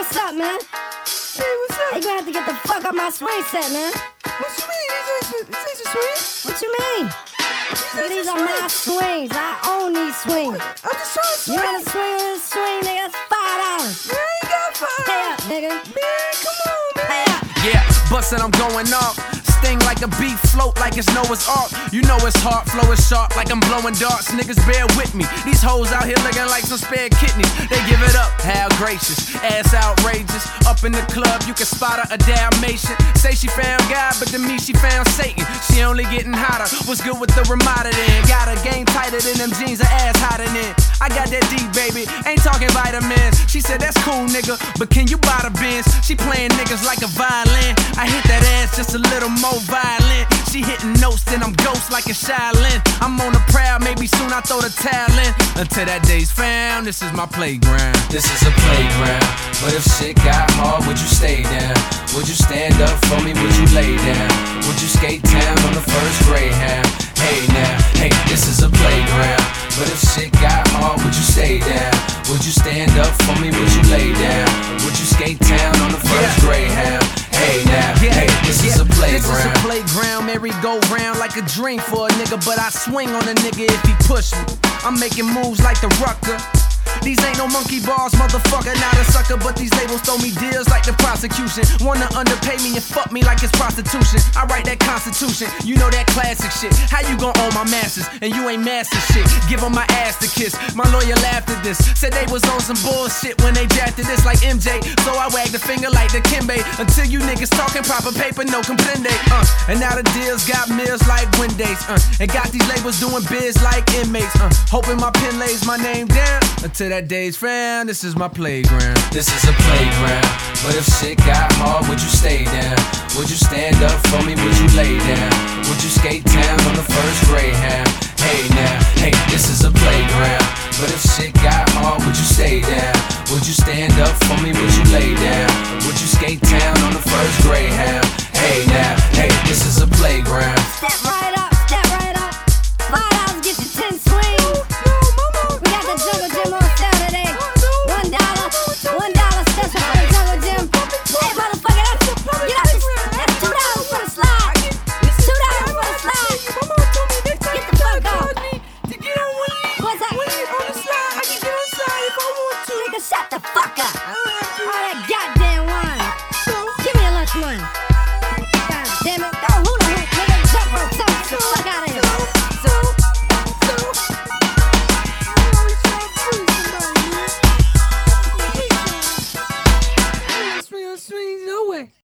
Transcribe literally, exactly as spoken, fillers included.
what's up, man? Hey, what's up? Hey, you gonna have to get the fuck out my swing set, man. What you mean? These ain't, these ain't your swings? What you mean? These, These your are my swings. I own these swings. I'm just trying to swing. You wanna swing with this swing, nigga? That's five dollars. Man, I ain't got five. Pay up, nigga. Man, come on, man. Pay up. Yeah, bustin', I'm going off. Sting like a beat, float like it's Noah's Ark. You know it's hard, flow is sharp like I'm blowing darts. Niggas bear with me. These hoes out here looking like some spare kidneys. They give it up, how gracious, ass outrageous. Up in the club, you can spot her a Dalmatian. Say she found God, but to me she found Satan. She only getting hotter. What's good with the Ramada then? Got her game tighter than them jeans, her ass hotter than. I got that D, baby, ain't talking vitamins. She said that's cool, nigga, but can you buy the Benz? She playing niggas like a violin. I hit that ass just a little more violent. She hitting notes, then I'm ghost like a Shaolin. I'm on the prowl, maybe soon I throw the towel in. Until that day's found, this is my playground. This is a playground, but if shit got hard, would you stay down? Would you stand up for me, would you lay down? Would you skate town on the first Greyhound? Hey now, hey, this is a playground, but if shit got hard, would you stay down? Would you stand up for me, would you lay down? Would you skate town on the first Yeah. Greyhound? Hey now, Yeah, hey, this yeah, is a This is a playground. playground, merry-go-round like a dream for a nigga, but I swing on a nigga if he push me. I'm making moves like the Rucker. These ain't no monkey bars, motherfucker, not a sucker, but these labels throw me deals like the prosecution. Wanna underpay me and fuck me like it's prostitution. I write that constitution, you know that classic shit. How you gon' own my masters and you ain't master shit? Give 'em my ass to kiss. My lawyer laughed at this, said they was on some bullshit when they drafted this like M J. So I wagged the finger like the Kimbe until you niggas talking proper paper, no comprende. Uh, and now the deals got meals like Wendy's. Uh, and got these labels doing biz like inmates. Uh, hoping my pen lays my name down. Until that day's found, this is my playground. This is a playground, but if shit got hard, would you stay down? Would you stand up for me, would you lay down? Would you skate town on the first Greyhound? Hey now, hey, this is a playground, but if shit got hard, would you stay down? Would you stand up for me, would you lay down? Would you skate town on the first Greyhound? Hey now, hey, this is a playground. Step right up, step right up. Five dollars get you ten swings. We got the jungle gym on sale today. One dollar, one dollar special for the jungle gym. Hey, motherfucker, that's you know, that's two dollars for the slide. Two dollars for the slide. Get the fuck off. What's that? Nigga, shut the fuck up. All that goddamn wine. Give me a lunch money. God damn it. Go hula hoop, nigga. Jump on something. Get the fuck out of here. Swing, swing, no way.